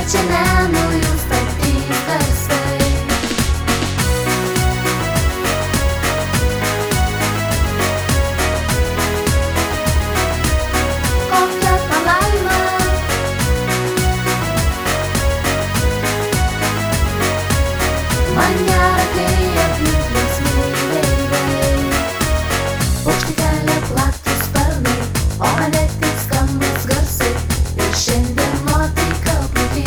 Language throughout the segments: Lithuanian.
kviečia nenuilstantys garsai. Kokia palaima, man gera, kai aplink linksmi veidai. Paukštai kelia platus sparnai, o mane tik skambūs garsai. Ir šiandien nuotaika puiki,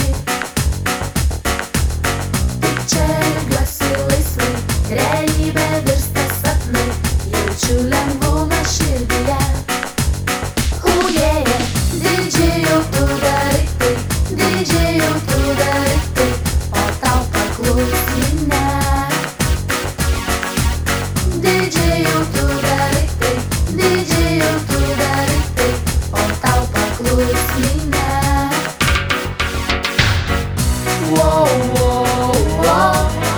tik čia elgiuosi laisvai, realybė virsta sapnai, jaučiu lengvumą širdyje. Yeah, didžiai tu darai tai, didžiai tu darai tai, o tau paklus minia. Didžiai tu darai tai, didžiai tu darai tai, o tau paklus minia. Wow, wow, wow.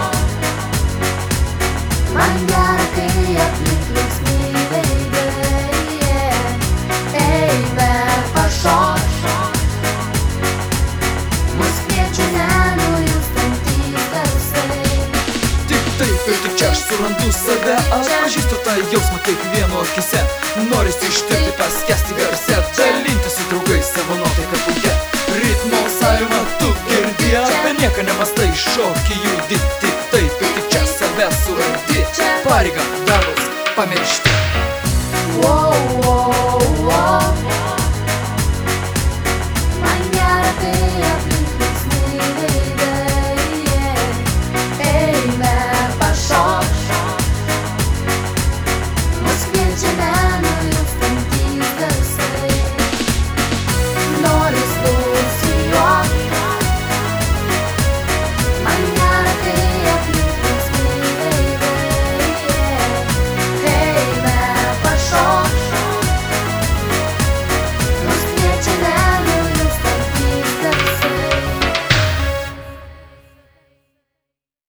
Man gera, kai aplink linksmi veidai. Eime pašok, mus kviečia nenuilstantys garsai. Tik taip ir tik čia aš surandu save, atpažįstu tą jausmą kiekvieno akyse. Norisi ištirti, paskęsti garse, dalintis su draugais savo nuotaiką puikia. Ritmo salvą tu girdi, apie nieką nemastai, šokį judi. Tik taip ir tik čia save surandi, pareigą darbus pamiršti.